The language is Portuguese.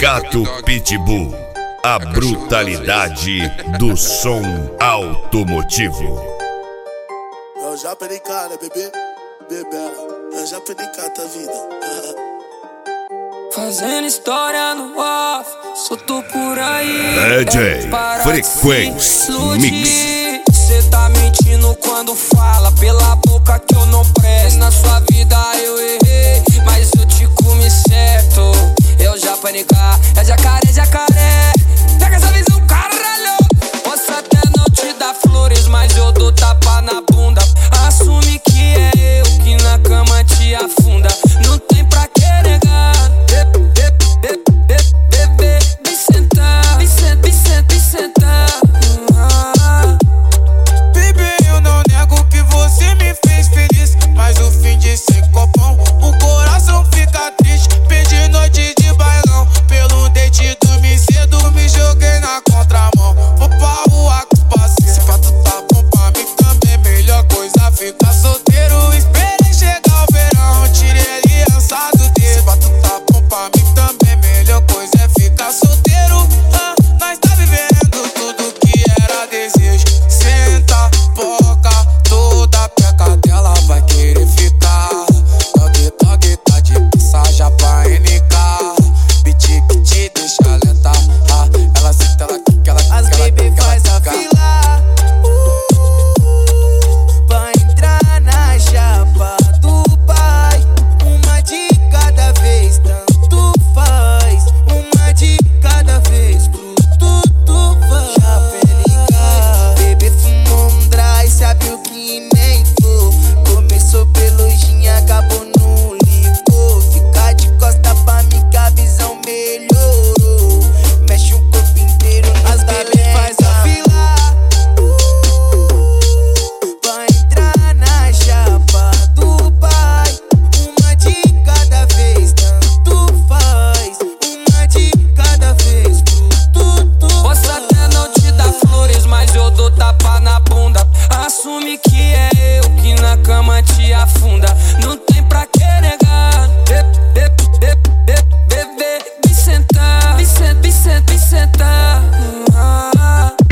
Sindicato Pitbull, a brutalidade do som automotivo. Eu já perdi cara, bebê, bebela. Eu já perdi cara da vida. Fazendo história no off, solto por aí. DJ Frequência Mix. Cê tá mentindo quando fala pela boca que eu não presto. Na sua vida eu errei, mas eu te comi certo. Eu já panicar, é já